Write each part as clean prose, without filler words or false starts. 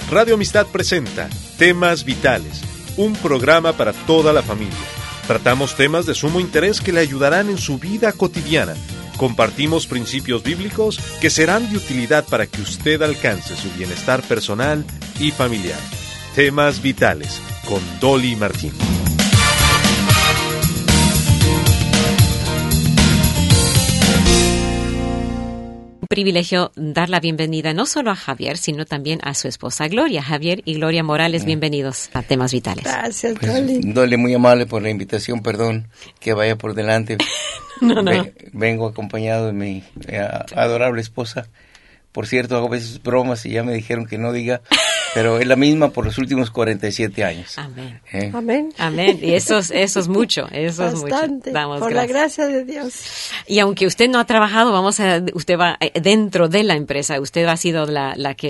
Radio Amistad presenta Temas Vitales, un programa para toda la familia. Tratamos temas de sumo interés que le ayudarán en su vida cotidiana. Compartimos principios bíblicos que serán de utilidad para que usted alcance su bienestar personal y familiar. Temas Vitales, con Dolly Martín. Un privilegio dar la bienvenida no solo a Javier, sino también a su esposa Gloria. Javier y Gloria Morales, bienvenidos a Temas Vitales. Gracias, Dolly. Dolly, muy amable por la invitación, perdón que vaya por delante. No. Vengo acompañado de mi adorable esposa. Por cierto, hago a veces bromas y ya me dijeron que no diga, pero es la misma por los últimos 47 años. Amén. Amén. Amén. Y eso es mucho, eso Bastante, es mucho. Damos por gracias. la gracia de Dios. Y aunque usted no ha trabajado, usted va dentro de la empresa, usted ha sido la que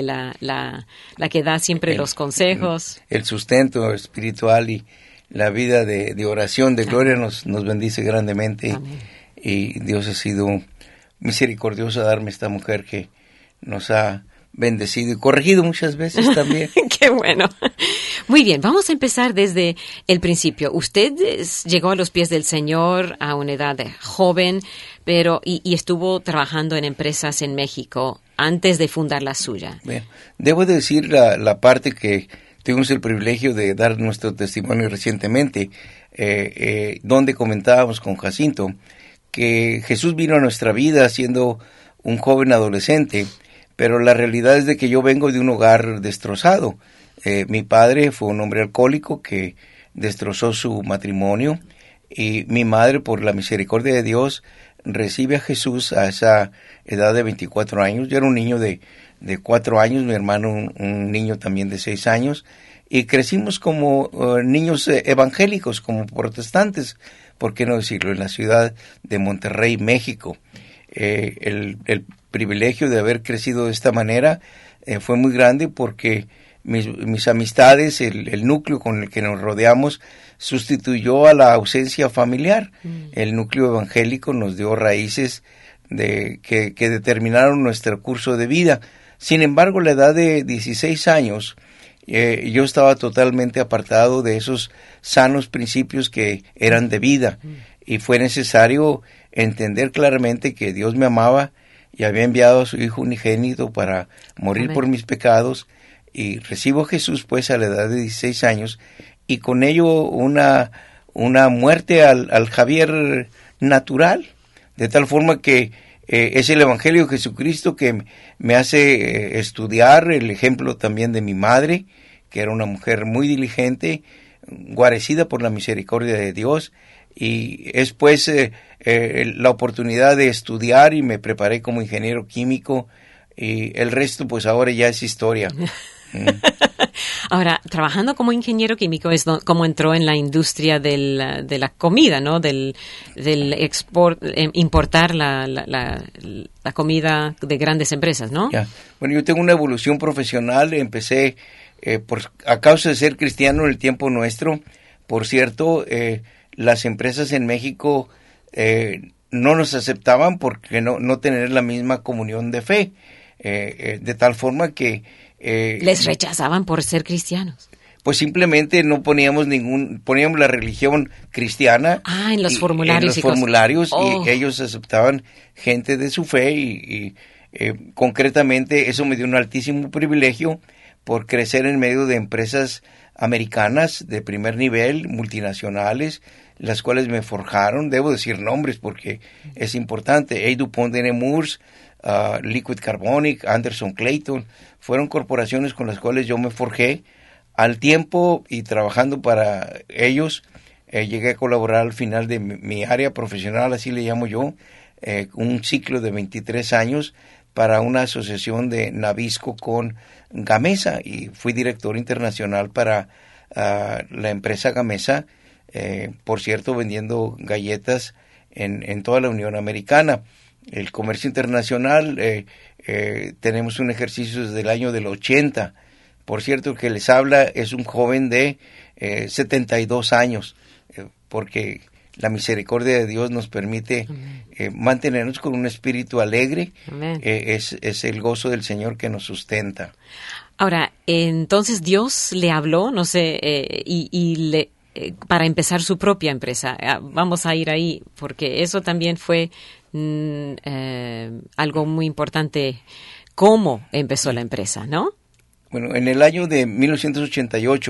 da siempre los consejos. El sustento espiritual y la vida de oración de Gloria nos bendice grandemente. Amén. Y Dios ha sido misericordioso a darme esta mujer que nos ha bendecido y corregido muchas veces también. Qué bueno. Muy bien, vamos a empezar desde el principio. Usted llegó a los pies del Señor a una edad joven, pero y estuvo trabajando en empresas en México antes de fundar la suya. Bien, debo decir la parte que tuvimos el privilegio de dar nuestro testimonio recientemente, donde comentábamos con Jacinto que Jesús vino a nuestra vida siendo un joven adolescente, pero la realidad es de que yo vengo de un hogar destrozado. Mi padre fue un hombre alcohólico que destrozó su matrimonio y mi madre, por la misericordia de Dios, recibe a Jesús a esa edad de 24 años. Yo era un niño de 4 años, mi hermano un niño también de 6 años, y crecimos como niños evangélicos, como protestantes, ¿por qué no decirlo?, en la ciudad de Monterrey, México. El privilegio de haber crecido de esta manera fue muy grande porque mis amistades, el núcleo con el que nos rodeamos, sustituyó a la ausencia familiar. El núcleo evangélico nos dio raíces que determinaron nuestro curso de vida. Sin embargo, a la edad de 16 años, yo estaba totalmente apartado de esos sanos principios que eran de vida, y fue necesario entender claramente que Dios me amaba y había enviado a su Hijo unigénito para morir Amén. Por mis pecados, y recibo a Jesús pues a la edad de 16 años, y con ello una muerte al Javier natural, de tal forma que es el Evangelio de Jesucristo que me hace estudiar el ejemplo también de mi madre, que era una mujer muy diligente, guarecida por la misericordia de Dios, y es pues la oportunidad de estudiar, y me preparé como ingeniero químico, y el resto pues ahora ya es historia. Ahora, trabajando como ingeniero químico es como entró en la industria de la comida, ¿no? Del importar la comida de grandes empresas, ¿no? Ya. Bueno, yo tengo una evolución profesional. Empecé a causa de ser cristiano en el tiempo nuestro. Por cierto, las empresas en México no nos aceptaban porque no tener la misma comunión de fe, de tal forma que les rechazaban por ser cristianos. Pues simplemente no poníamos la religión cristiana en los formularios, y ellos aceptaban gente de su fe y concretamente eso me dio un altísimo privilegio por crecer en medio de empresas americanas de primer nivel, multinacionales, las cuales me forjaron. Debo decir nombres porque es importante. A. DuPont de Nemours, Liquid Carbonic, Anderson Clayton, fueron corporaciones con las cuales yo me forjé. Al tiempo y trabajando para ellos, llegué a colaborar al final de mi área profesional, así le llamo yo, un ciclo de 23 años para una asociación de Nabisco con Gamesa, y fui director internacional para la empresa Gamesa, por cierto, vendiendo galletas en toda la Unión Americana. El comercio internacional, tenemos un ejercicio desde el año del 80. Por cierto, el que les habla es un joven de 72 años, porque la misericordia de Dios nos permite mantenernos con un espíritu alegre. Es el gozo del Señor que nos sustenta. Ahora, entonces Dios le habló, no sé, para empezar su propia empresa. Vamos a ir ahí, porque eso también fue algo muy importante, cómo empezó la empresa, ¿no? Bueno, en el año de 1988,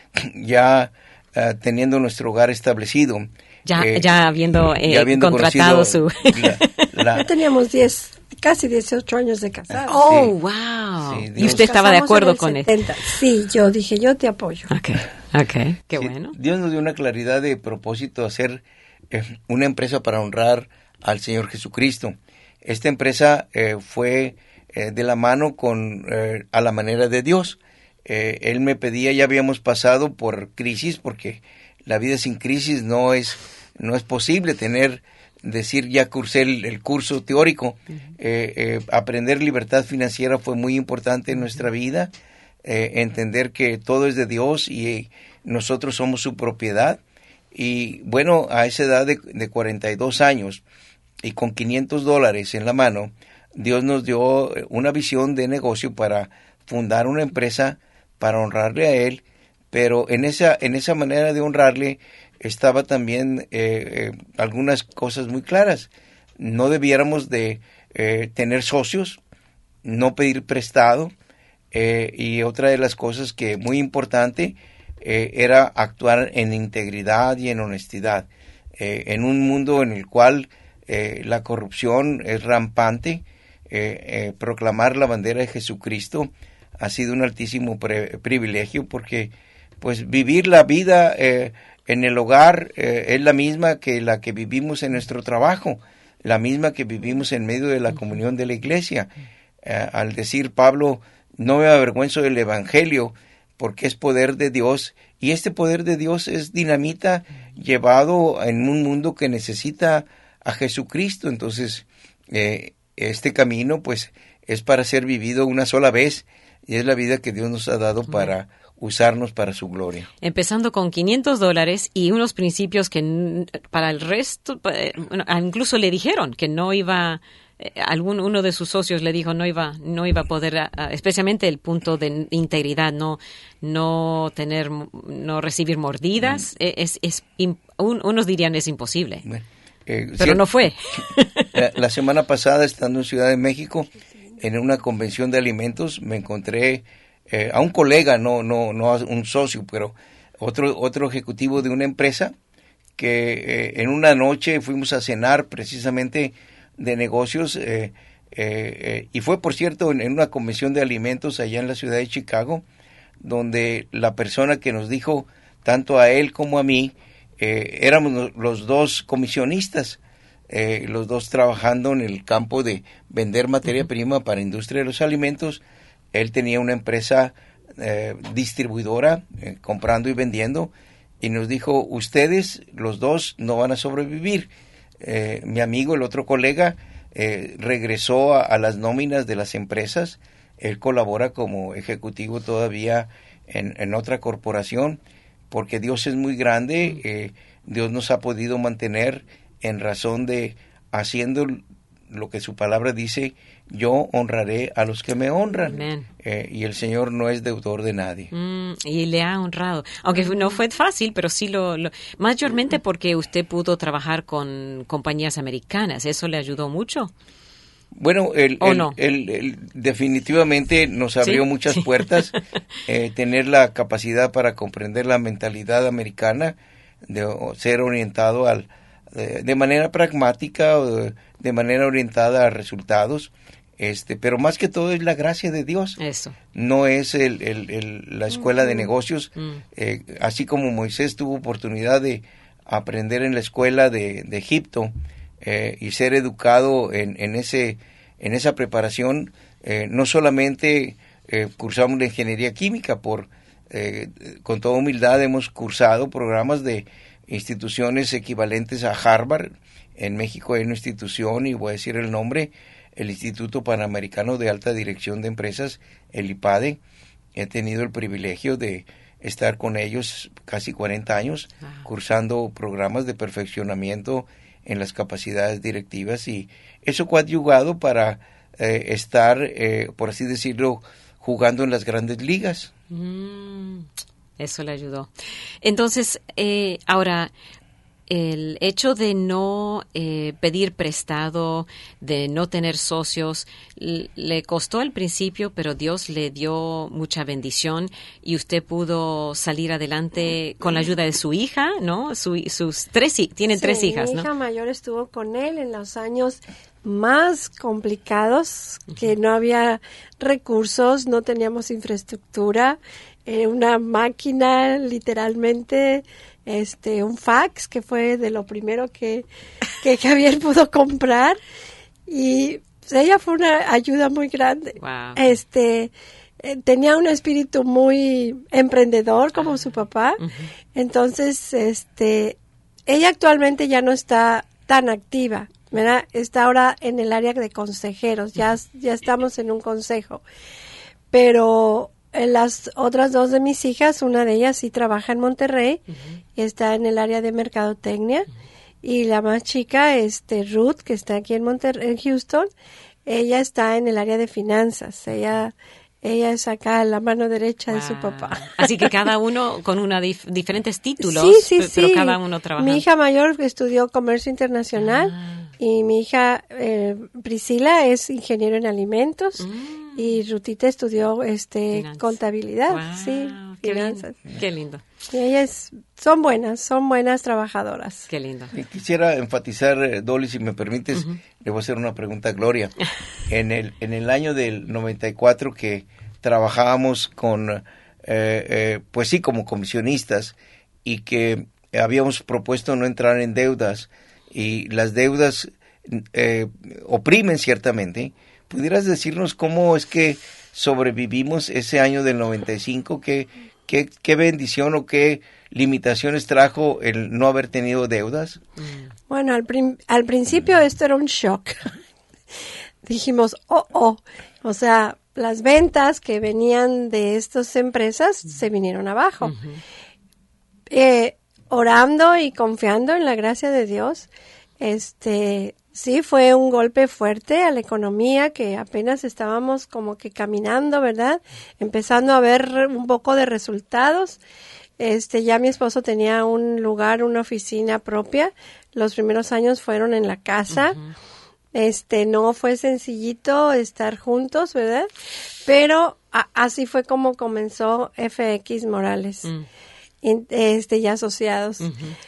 ya teniendo nuestro hogar establecido, ya habiendo contratado su... Ya teníamos casi 18 años de casados. Oh, sí. Wow. Sí, ¿y usted estaba de acuerdo con él? Sí, yo dije, yo te apoyo. Okay. Qué sí, bueno. Dios nos dio una claridad de propósito, hacer una empresa para honrar al Señor Jesucristo. Esta empresa fue de la mano con a la manera de Dios. Él me pedía, ya habíamos pasado por crisis, porque la vida sin crisis no es posible decir ya cursé el curso teórico. Aprender libertad financiera fue muy importante en nuestra vida, entender que todo es de Dios y nosotros somos su propiedad. Y bueno, a esa edad de 42 años y con $500 en la mano, Dios nos dio una visión de negocio para fundar una empresa para honrarle a Él, pero en esa manera de honrarle estaba también algunas cosas muy claras. No debiéramos de tener socios, no pedir prestado, y otra de las cosas que muy importante era actuar en integridad y en honestidad. En un mundo en el cual la corrupción es rampante, proclamar la bandera de Jesucristo ha sido un altísimo privilegio, porque pues vivir la vida en el hogar es la misma que la que vivimos en nuestro trabajo, la misma que vivimos en medio de la comunión de la iglesia. Al decir Pablo, no me avergüenzo del evangelio, porque es poder de Dios, y este poder de Dios es dinamita llevado en un mundo que necesita a Jesucristo. Entonces, este camino pues es para ser vivido una sola vez, y es la vida que Dios nos ha dado para usarnos para su gloria. Empezando con $500 y unos principios que para el resto, incluso le dijeron que no iba, uno de sus socios le dijo no iba a poder, especialmente el punto de integridad, no recibir mordidas, unos dirían es imposible. Bueno, pero no fue. La semana pasada, estando en Ciudad de México, en una convención de alimentos, me encontré a un colega, no a un socio, pero otro ejecutivo de una empresa, que en una noche fuimos a cenar precisamente de negocios, y fue, por cierto, en una convención de alimentos allá en la ciudad de Chicago, donde la persona que nos dijo, tanto a él como a mí, éramos los dos comisionistas, los dos trabajando en el campo de vender materia prima para industria de los alimentos. Él tenía una empresa distribuidora, comprando y vendiendo, y nos dijo, ustedes los dos no van a sobrevivir. Mi amigo, el otro colega, regresó a las nóminas de las empresas. Él colabora como ejecutivo todavía en otra corporación, porque Dios es muy grande. Dios nos ha podido mantener en razón de haciendo lo que su palabra dice, yo honraré a los que me honran. Y el Señor no es deudor de nadie. Y le ha honrado. Aunque no fue fácil, pero sí mayormente porque usted pudo trabajar con compañías americanas. ¿Eso le ayudó mucho? Bueno, él definitivamente nos abrió muchas puertas. Tener la capacidad para comprender la mentalidad americana, de ser orientado de manera pragmática o de manera orientada a resultados, pero más que todo es la gracia de Dios. Eso. No es la escuela de negocios, así como Moisés tuvo oportunidad de aprender en la escuela de Egipto y ser educado en esa preparación. No solamente cursamos la ingeniería química, con toda humildad hemos cursado programas de instituciones equivalentes a Harvard. En México hay una institución, y voy a decir el nombre, el Instituto Panamericano de Alta Dirección de Empresas, el IPADE. He tenido el privilegio de estar con ellos casi 40 años, cursando programas de perfeccionamiento en las capacidades directivas, y eso coadyuvado para estar, por así decirlo, jugando en las grandes ligas. Eso le ayudó. Entonces, ahora, el hecho de no pedir prestado, de no tener socios, le costó al principio, pero Dios le dio mucha bendición y usted pudo salir adelante con la ayuda de su hija, ¿no? Tienen 3 hijas, ¿no? Mi hija mayor estuvo con él en los años más complicados, que no había recursos, no teníamos infraestructura, una máquina literalmente, un fax, que fue de lo primero que Javier pudo comprar, y ella fue una ayuda muy grande. Wow. Tenía un espíritu muy emprendedor como su papá. Entonces, ella actualmente ya no está tan activa, ¿verdad? Está ahora en el área de consejeros, ya estamos en un consejo, pero las otras 2 de mis hijas, una de ellas sí trabaja en Monterrey y está en el área de mercadotecnia, y la más chica, Ruth, que está aquí en Houston, ella está en el área de finanzas. Ella es acá la mano derecha de su papá. Así que cada uno con diferentes títulos, pero cada uno trabaja. Mi hija mayor estudió comercio internacional y mi hija Priscila es ingeniero en alimentos y Rutita estudió contabilidad, finanzas. Qué lindo. Y ellas son buenas trabajadoras. Qué lindo. Y quisiera enfatizar, Dolly, si me permites, le voy a hacer una pregunta a Gloria. En el año del 94 que trabajábamos con, pues sí, como comisionistas, y que habíamos propuesto no entrar en deudas, y las deudas oprimen ciertamente, ¿pudieras decirnos cómo es que sobrevivimos ese año del 95? ¿Qué bendición o qué limitaciones trajo el no haber tenido deudas? Bueno, al principio esto era un shock. Dijimos, o sea, las ventas que venían de estas empresas se vinieron abajo. Orando y confiando en la gracia de Dios, sí fue un golpe fuerte a la economía, que apenas estábamos como que caminando, ¿verdad? Empezando a ver un poco de resultados. Ya mi esposo tenía un lugar, una oficina propia. Los primeros años fueron en la casa. No fue sencillito estar juntos, ¿verdad? Pero así fue como comenzó FX Morales, y asociados.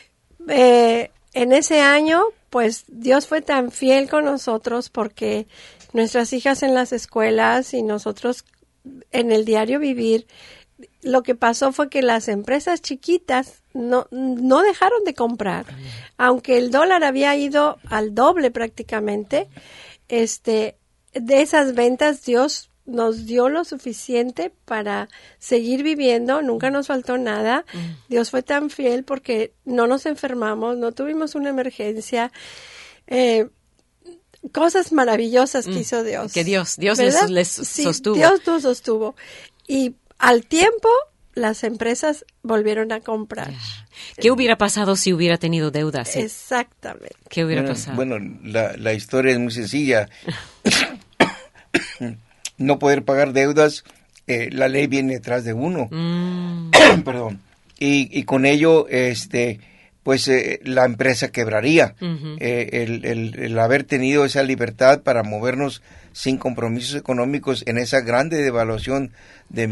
En ese año, pues Dios fue tan fiel con nosotros, porque nuestras hijas en las escuelas y nosotros en el diario vivir, lo que pasó fue que las empresas chiquitas no dejaron de comprar. Aunque el dólar había ido al doble prácticamente, de esas ventas Dios nos dio lo suficiente para seguir viviendo, nunca nos faltó nada. Dios fue tan fiel porque no nos enfermamos, no tuvimos una emergencia. Cosas maravillosas que hizo Dios. Que Dios les sostuvo. Sí, Dios nos sostuvo. Y al tiempo, las empresas volvieron a comprar. ¿Qué hubiera pasado si hubiera tenido deudas? Exactamente. ¿Qué hubiera pasado? Bueno, la historia es muy sencilla. No poder pagar deudas, la ley viene detrás de uno. Perdón. Y con ello, pues la empresa quebraría. El haber tenido esa libertad para movernos sin compromisos económicos en esa grande devaluación de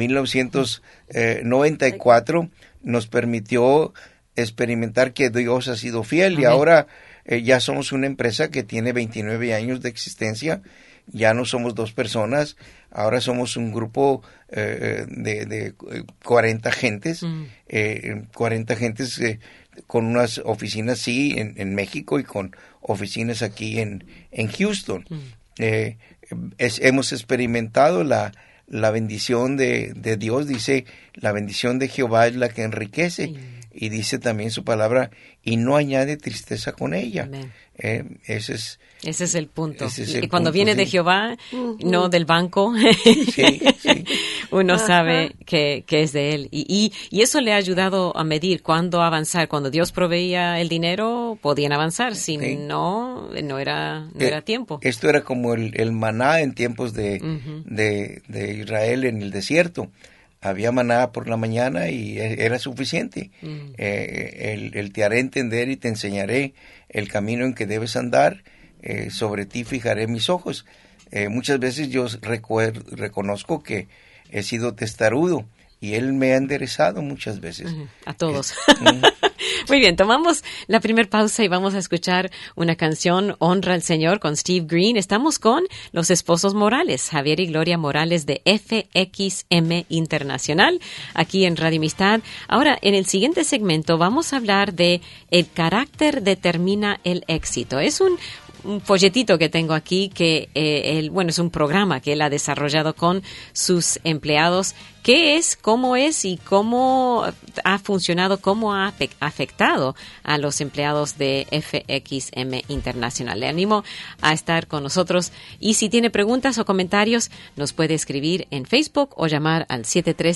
1994 nos permitió experimentar que Dios ha sido fiel. Y ahora ya somos una empresa que tiene 29 años de existencia. Ya no somos 2 personas, ahora somos un grupo de 40 gentes, 40 gentes con unas oficinas en México y con oficinas aquí en Houston. Hemos experimentado la bendición de Dios. Dice, la bendición de Jehová es la que enriquece. y dice también su palabra, y no añade tristeza con ella. Ese es el punto. Y cuando viene de Jehová, no del banco, sí. uno sabe que es de Él. Y eso le ha ayudado a medir cuándo avanzar. Cuando Dios proveía el dinero, podían avanzar. Si no era tiempo. Esto era como el maná en tiempos de Israel en el desierto. Había maná por la mañana y era suficiente. El te haré entender y te enseñaré el camino en que debes andar. Sobre ti fijaré mis ojos. Muchas veces yo reconozco que he sido testarudo y Él me ha enderezado muchas veces. A todos. Muy bien, tomamos la primera pausa y vamos a escuchar una canción, Honra al Señor, con Steve Green. Estamos con los esposos Morales, Javier y Gloria Morales de FXM Internacional, aquí en Radio Amistad. Ahora, en el siguiente segmento vamos a hablar de el carácter determina el éxito. Es un folletito que tengo aquí que es un programa que él ha desarrollado con sus empleados. ¿Qué es, cómo es y cómo ha funcionado, cómo ha afectado a los empleados de FXM Internacional? Le animo a estar con nosotros y si tiene preguntas o comentarios nos puede escribir en Facebook o llamar al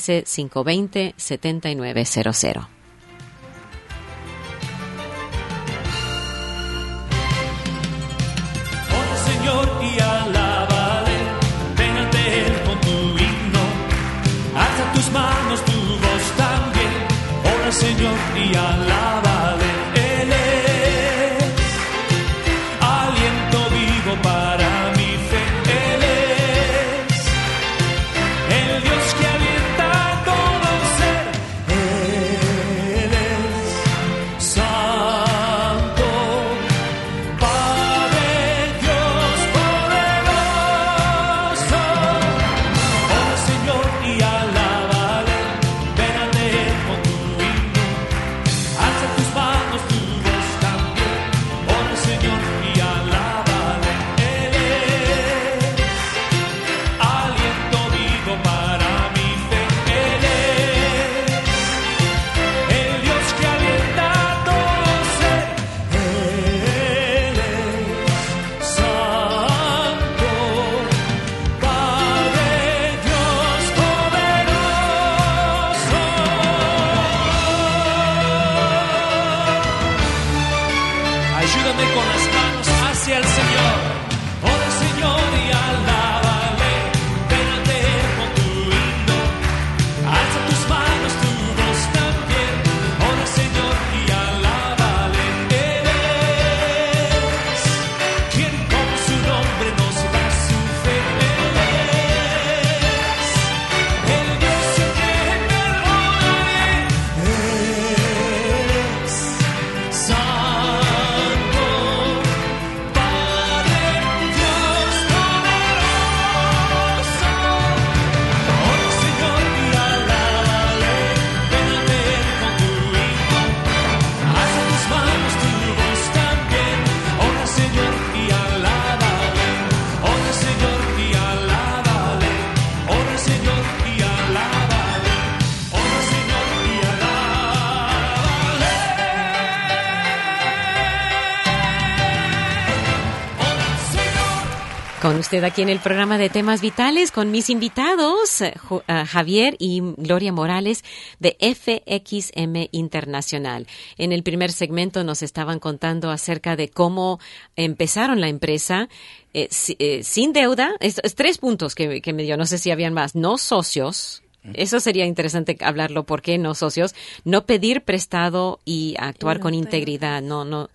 713-520-7900. Y alábale, ven ante Él con tu himno, alza tus manos, tu voz también, ora al Señor y alábale. Él es aliento vivo para mi fe, Él es el Dios que alienta todo ser, Él es santo, Padre Dios poderoso. Ora Señor y alábale, ven ante Él con tu himno, alza tus manos, tu voz también, ora Señor y alábale. Él es aliento vivo para mi fe, Él es el Dios que alienta todo ser, Él es santo, Padre Dios poderoso. Ayúdame con las manos hacia el Señor. Ora al Señor y alábale, ven ante Él con tu himno, alza tus manos, tu voz también, ora al Señor y alábale. Él es quien con su nombre nos da su fe. Él es el Dios en quien perdonaré. Él es santo, Padre Dios poderoso. Ora al Señor y alábale, ven ante Él con tu himno, alza tus manos, tu voz también, ora al Señor y alábale, ora al Señor y alábale, ora al Señor y alábale, ora al Señor y alábale. Ora al Señor. Con usted aquí en el programa de Temas Vitales con mis invitados, Javier y Gloria Morales de FXM Internacional. En el primer segmento nos estaban contando acerca de cómo empezaron la empresa sin deuda. Es 3 puntos que me dio, no sé si habían más. No socios. Eso sería interesante hablarlo. ¿Por qué no socios? No pedir prestado y actuar con integridad. No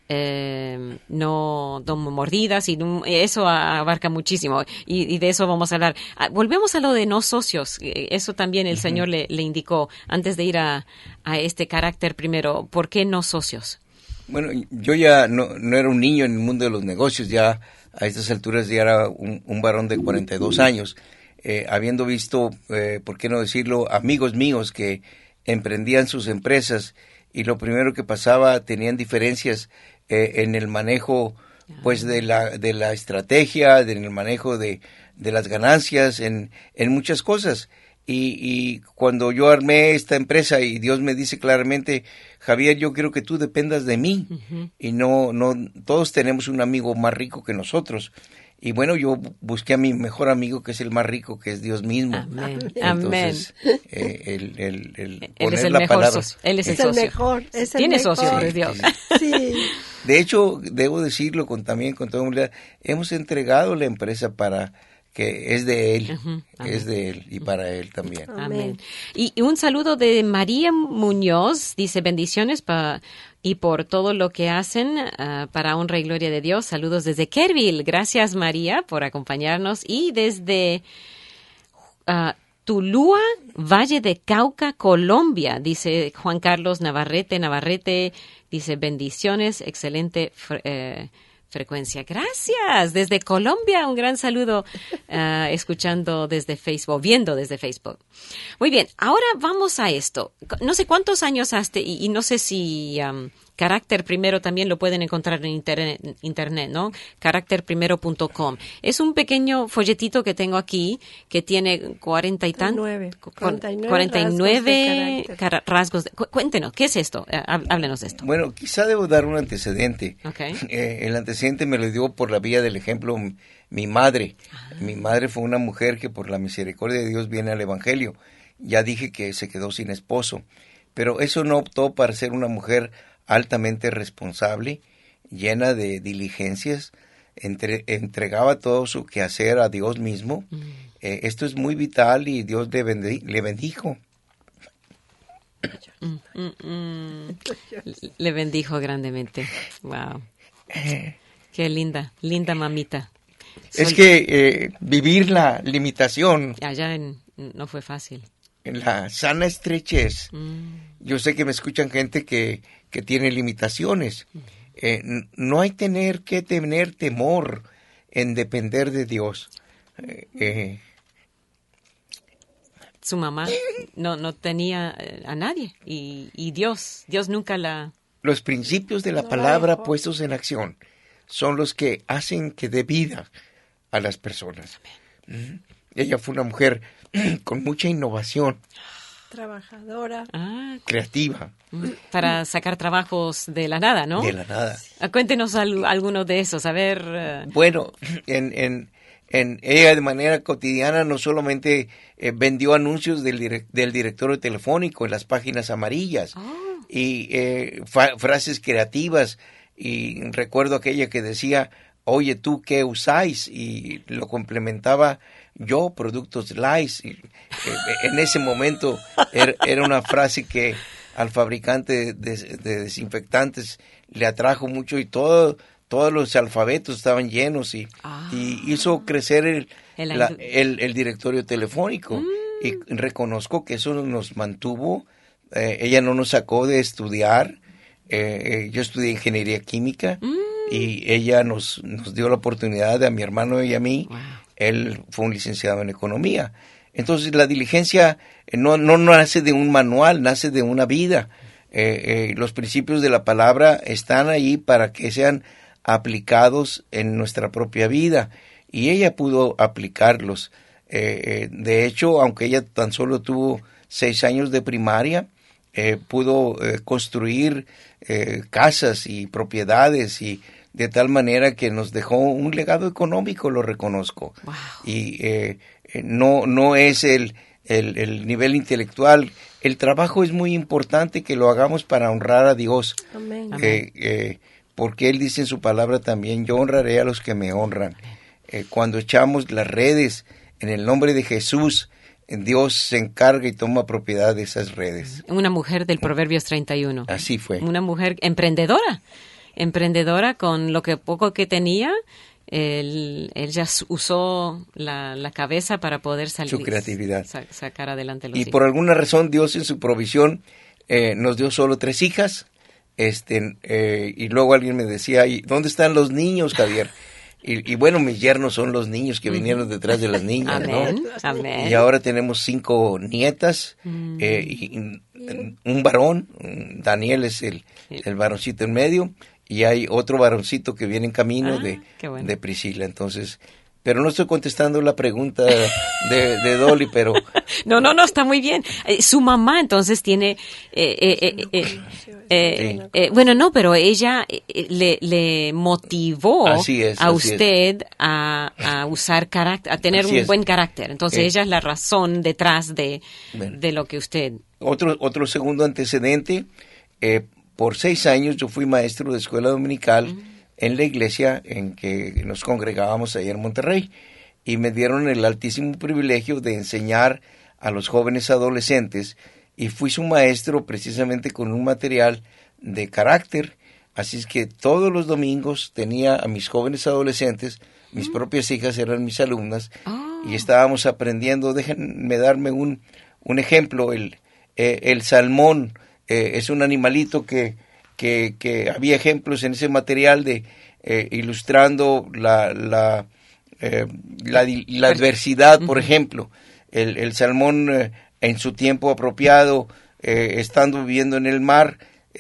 mordidas y eso abarca muchísimo y de eso vamos a hablar. Volvemos a lo de no socios. Eso también el Señor le indicó antes de ir a este carácter primero. ¿Por qué no socios? Bueno, yo ya no era un niño en el mundo de los negocios, ya a estas alturas ya era un varón de 42 años, habiendo visto, por qué no decirlo, amigos míos que emprendían sus empresas y lo primero que pasaba, tenían diferencias en el manejo pues de la estrategia, en el manejo de las ganancias, en muchas cosas. Y cuando yo armé esta empresa y Dios me dice claramente, Javier, yo quiero que tú dependas de mí. Y no, todos tenemos un amigo más rico que nosotros. Y bueno, yo busqué a mi mejor amigo, que es el más rico, que es Dios mismo. Amén. Entonces, Él el es poner el la mejor palabra. socio. Él es el Es el socio. mejor. Es el Tiene mejor. socio de Dios. Sí. De hecho, debo decirlo también con toda humildad, hemos entregado la empresa para que es de Él, Ujú, amén. es de Él y para Él también. Amén. Y un saludo de María Muñoz, dice bendiciones y por todo lo que hacen para honra y gloria de Dios. Saludos desde Kerrville. Gracias, María, por acompañarnos. Y desde Tulúa, Valle de Cauca, Colombia, dice Juan Carlos Navarrete, dice bendiciones, excelente frecuencia. Gracias. Desde Colombia, un gran saludo, escuchando desde Facebook, viendo desde Facebook. Muy bien, ahora vamos a esto. No sé cuántos años haste y no sé si Carácter Primero también lo pueden encontrar en internet, ¿no? Caracterprimero.com. Es un pequeño folletito que tengo aquí que tiene 40 y tantos. 49 rasgos. Cuéntenos, ¿qué es esto? Háblenos de esto. Bueno, quizá debo dar un antecedente. Okay. El antecedente me lo dio por la vía del ejemplo mi madre. Mi madre fue una mujer que por la misericordia de Dios viene al Evangelio. Ya dije que se quedó sin esposo, pero eso no optó para ser una mujer altamente responsable, llena de diligencias, entregaba todo su quehacer a Dios mismo. Esto es muy vital y Dios le bendijo. Le bendijo grandemente. Wow. Qué linda mamita. Es que vivir la limitación Allá no fue fácil. en la sana estrechez. Yo sé que me escuchan gente que tiene limitaciones. No hay que tener temor en depender de Dios. Su mamá no tenía a nadie y Dios nunca la... Los principios de la palabra puestos en acción son los que hacen que dé vida a las personas. Ella fue una mujer con mucha innovación, Trabajadora. creativa. Para sacar trabajos de la nada, ¿no? De la nada. Cuéntenos algunos de esos, a ver. Bueno, en ella de manera cotidiana no solamente vendió anuncios del directorio telefónico en las páginas amarillas y frases creativas, y recuerdo aquella que decía, oye, ¿tú qué usáis? Y lo complementaba, yo, productos Lice. En ese momento era una frase que al fabricante de desinfectantes le atrajo mucho, y todos los alfabetos estaban llenos, y hizo crecer el directorio telefónico. Y reconozco que eso nos mantuvo. Ella no nos sacó de estudiar. Yo estudié ingeniería química y ella nos dio la oportunidad a mi hermano y a mí. Wow. Él fue un licenciado en economía. Entonces la diligencia no nace de un manual, nace de una vida. Los principios de la palabra están ahí para que sean aplicados en nuestra propia vida, y ella pudo aplicarlos. De hecho, aunque ella tan solo tuvo 6 años de primaria, pudo construir casas y propiedades, y de tal manera que nos dejó un legado económico, lo reconozco. Wow. Y no es el nivel intelectual. El trabajo es muy importante, que lo hagamos para honrar a Dios. Amén. Porque Él dice en su palabra también, yo honraré a los que me honran. Cuando echamos las redes en el nombre de Jesús, Dios se encarga y toma propiedad de esas redes. Una mujer del Proverbios 31. Así fue. Una mujer emprendedora con lo que poco que tenía. Él ya usó la cabeza para poder salir. Su creatividad. Sacar adelante los y hijos. Por alguna razón Dios en su provisión nos dio solo 3 hijas. Y luego alguien me decía, ¿y dónde están los niños, Javier? Y bueno, mis yernos son los niños que vinieron detrás de las niñas, amén, ¿no? Amén. Y ahora tenemos 5 nietas, y un varón, Daniel es el varoncito en medio, y hay otro varoncito que viene en camino de Priscila. Entonces, pero no estoy contestando la pregunta de Dolly, pero... No, está muy bien. Su mamá entonces tiene... bueno, no, pero ella le motivó a usted a usar carácter, a tener un buen carácter. Entonces ella es la razón detrás de lo que usted... Otro segundo antecedente, por 6 años yo fui maestro de escuela dominical en la iglesia en que nos congregábamos allá en Monterrey, y me dieron el altísimo privilegio de enseñar a los jóvenes adolescentes, y fui su maestro precisamente con un material de carácter. Así es que todos los domingos tenía a mis jóvenes adolescentes, mis propias hijas eran mis alumnas, y estábamos aprendiendo. Déjenme darme un ejemplo. El salmón es un animalito que había ejemplos en ese material de ilustrando la adversidad. Por ejemplo, el salmón en su tiempo apropiado, estando viviendo en el mar,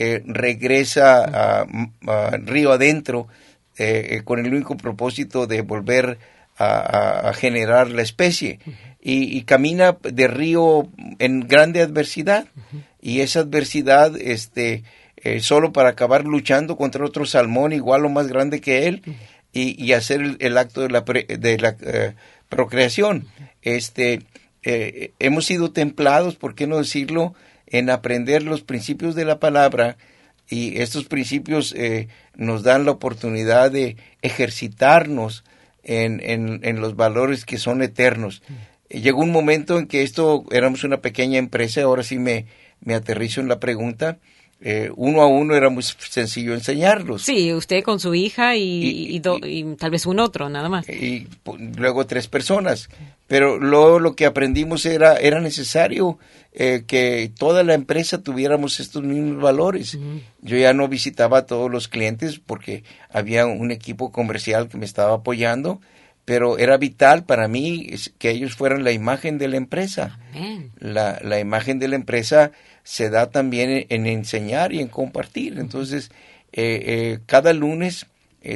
regresa a río adentro con el único propósito de volver a generar la especie, y camina de río en grande adversidad, y esa adversidad solo para acabar luchando contra otro salmón igual o más grande que él, y hacer el acto de la procreación. Hemos sido templados, ¿por qué no decirlo?, en aprender los principios de la palabra, y estos principios nos dan la oportunidad de ejercitarnos en los valores que son eternos. Llegó un momento en que éramos una pequeña empresa, ahora sí me aterrizo en la pregunta. Uno a uno era muy sencillo enseñarlos. Sí, usted con su hija y tal vez un otro, nada más. Y luego 3 personas. Pero luego lo que aprendimos era necesario que toda la empresa tuviéramos estos mismos valores. Yo ya no visitaba a todos los clientes porque había un equipo comercial que me estaba apoyando, pero era vital para mí que ellos fueran la imagen de la empresa. Amén. La imagen de la empresa se da también en enseñar y en compartir. Entonces, cada lunes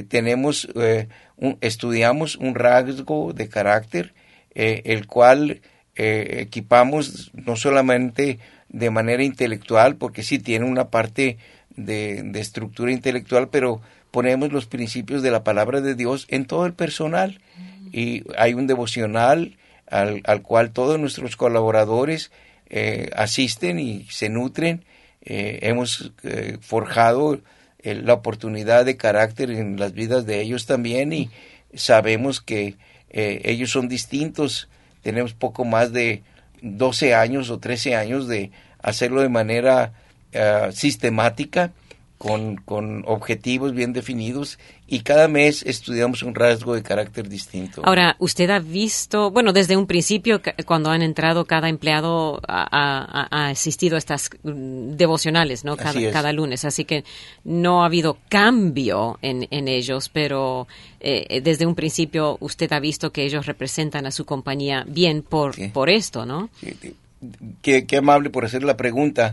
estudiamos un rasgo de carácter, el cual equipamos no solamente de manera intelectual, porque sí tiene una parte de estructura intelectual, pero ponemos los principios de la palabra de Dios en todo el personal, y hay un devocional al cual todos nuestros colaboradores asisten y se nutren. Hemos forjado la oportunidad de carácter en las vidas de ellos también, y sabemos que ellos son distintos. Tenemos poco más de 12 años o 13 años de hacerlo de manera sistemática, con objetivos bien definidos, y cada mes estudiamos un rasgo de carácter distinto. Ahora, usted ha visto, bueno, desde un principio, cuando han entrado, cada empleado ha asistido a estas devocionales, ¿no? Cada lunes, así que no ha habido cambio en ellos, pero desde un principio usted ha visto que ellos representan a su compañía bien por esto, ¿no? Sí. Qué amable por hacer la pregunta.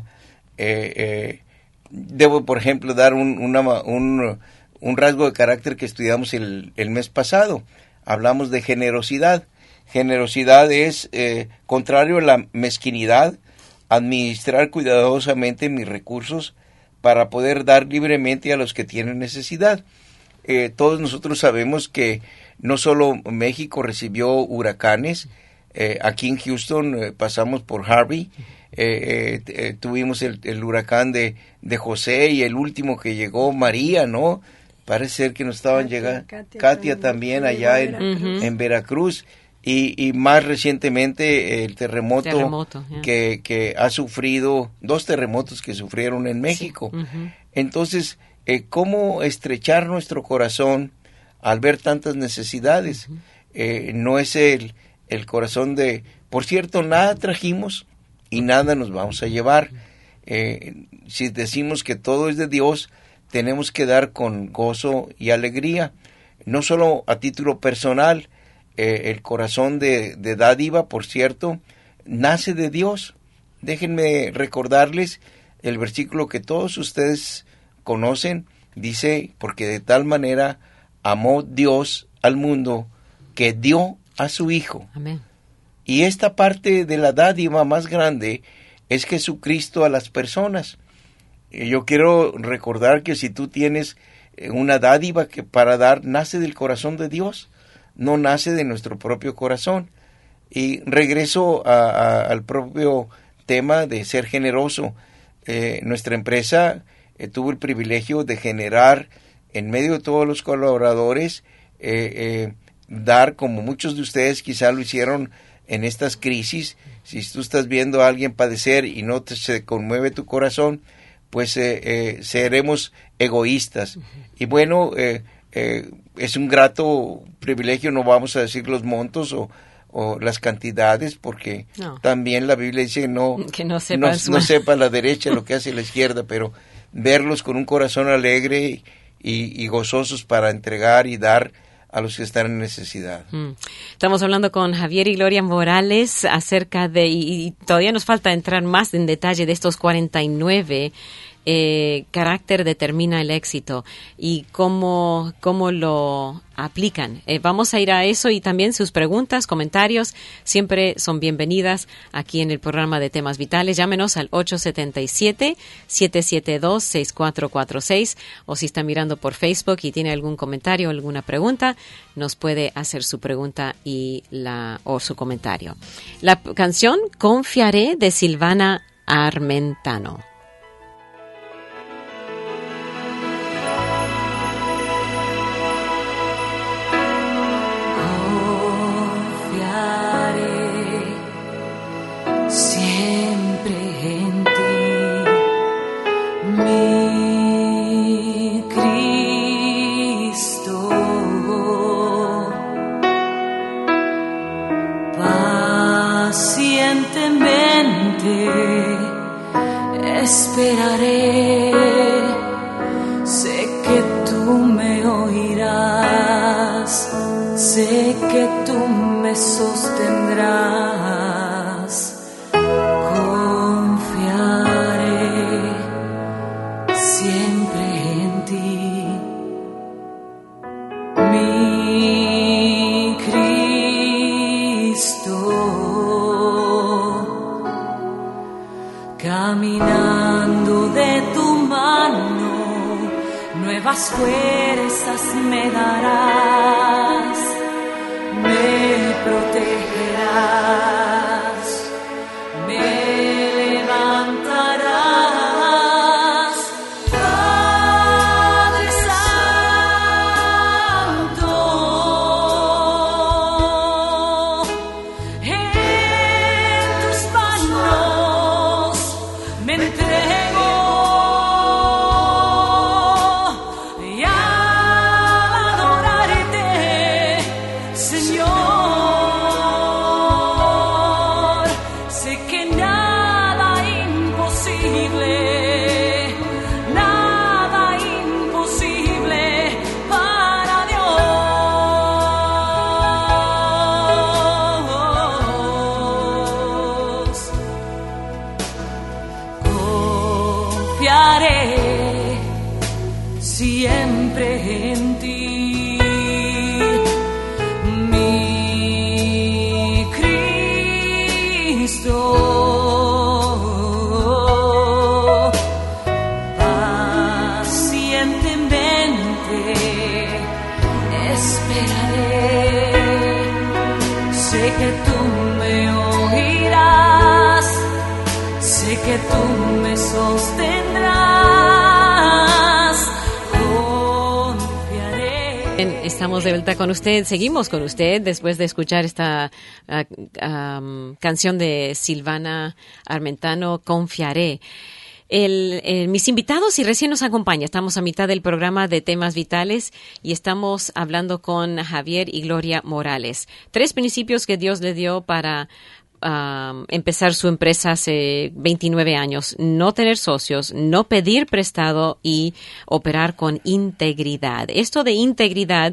Debo, por ejemplo, dar un rasgo de carácter que estudiamos el mes pasado. Hablamos de generosidad. Generosidad es, contrario a la mezquinidad, administrar cuidadosamente mis recursos para poder dar libremente a los que tienen necesidad. Todos nosotros sabemos que no solo México recibió huracanes. Aquí en Houston pasamos por Harvey. Tuvimos el huracán de José, y el último que llegó, María, ¿no? Parece ser que nos estaban llegando. Katia también allá en Veracruz. Y más recientemente el terremoto que ha sufrido, 2 terremotos que sufrieron en México. Sí. Entonces, ¿cómo estrechar nuestro corazón al ver tantas necesidades? No es el corazón de, por cierto, nada trajimos y nada nos vamos a llevar. Si decimos que todo es de Dios, tenemos que dar con gozo y alegría, no solo a título personal. El corazón de dádiva, por cierto, nace de Dios. Déjenme recordarles el versículo que todos ustedes conocen. Dice, porque de tal manera amó Dios al mundo, que dio a su Hijo. Amén. Y esta parte de la dádiva más grande es Jesucristo a las personas. Yo quiero recordar que si tú tienes una dádiva que para dar nace del corazón de Dios, no nace de nuestro propio corazón. Y regreso al propio tema de ser generoso. Nuestra empresa tuvo el privilegio de generar en medio de todos los colaboradores, dar, como muchos de ustedes quizá lo hicieron en estas crisis. Si tú estás viendo a alguien padecer y no se conmueve tu corazón, pues seremos egoístas. Y bueno, es un grato privilegio, no vamos a decir los montos o las cantidades, porque también la Biblia dice que no sepa la derecha lo que hace la izquierda, pero verlos con un corazón alegre y gozosos para entregar y dar a los que están en necesidad. Estamos hablando con Javier y Gloria Morales acerca de, y todavía nos falta entrar más en detalle de estos 49 carácter determina el éxito y cómo lo aplican. Vamos a ir a eso, y también sus preguntas, comentarios, siempre son bienvenidas aquí en el programa de Temas Vitales. Llámenos al 877-772-6446, o si está mirando por Facebook y tiene algún comentario o alguna pregunta, nos puede hacer su pregunta o su comentario. La canción Confiaré de Silvana Armentano. Esperaré, sé que tú me oirás, sé que tú me sostendrás. Confiaré siempre en ti, mi Cristo. Caminando de tu mano, nuevas fuerzas me darás, me protegerás, me levantarás, Padre Santo. En tus manos me entrego, y al adorarte, Señor, sé que nada imposible para Dios. Confiaré siempre en ti, mi Cristo. Pacientemente esperaré, sé que tú me oirás, sé que tú me sostendrás, confiaré. Estamos de vuelta con usted, seguimos con usted después de escuchar esta canción de Silvana Armentano, Confiaré. Mis invitados, si recién nos acompaña, estamos a mitad del programa de Temas Vitales y estamos hablando con Javier y Gloria Morales. 3 principios que Dios le dio para empezar su empresa hace 29 años. No tener socios, no pedir prestado y operar con integridad. Esto de integridad,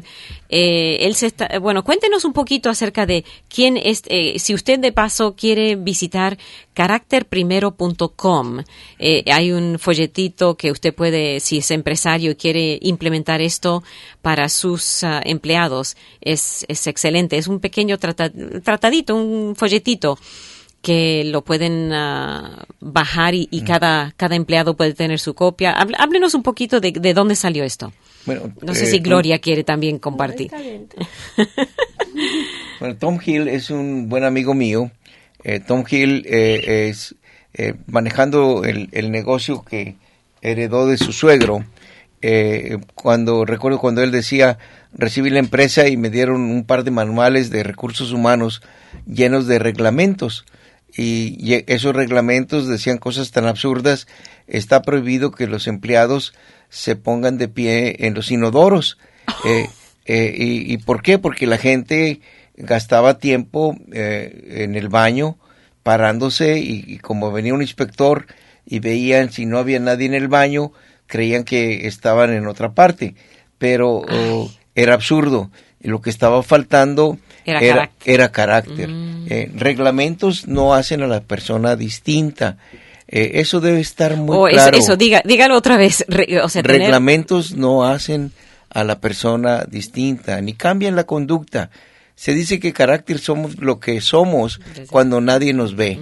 cuéntenos un poquito acerca de quién es, si usted de paso quiere visitar caracterprimero.com. Hay un folletito que usted puede, si es empresario y quiere implementar esto para sus empleados, es excelente. Es un pequeño tratadito, un folletito que lo pueden bajar y cada empleado puede tener su copia. Háblenos un poquito de dónde salió esto. Bueno, No sé si Gloria quiere también compartir. Está bien. Bueno, Tom Hill es un buen amigo mío. Tom Hill es manejando el negocio que heredó de su suegro. Recuerdo cuando él decía, recibí la empresa y me dieron un par de manuales de recursos humanos llenos de reglamentos. Y esos reglamentos decían cosas tan absurdas. Está prohibido que los empleados se pongan de pie en los inodoros. ¿Y por qué? Porque la gente gastaba tiempo en el baño parándose y como venía un inspector y veían si no había nadie en el baño, creían que estaban en otra parte. Pero era absurdo. Y lo que estaba faltando era carácter. Reglamentos no hacen a la persona distinta. Eso debe estar muy claro. Dígalo otra vez. Reglamentos no hacen a la persona distinta, ni cambian la conducta. Se dice que carácter somos lo que somos cuando nadie nos ve.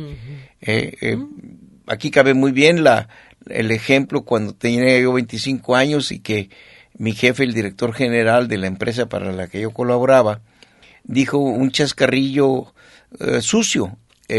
Aquí cabe muy bien el ejemplo cuando tenía yo 25 años y que mi jefe, el director general de la empresa para la que yo colaboraba, dijo un chascarrillo sucio.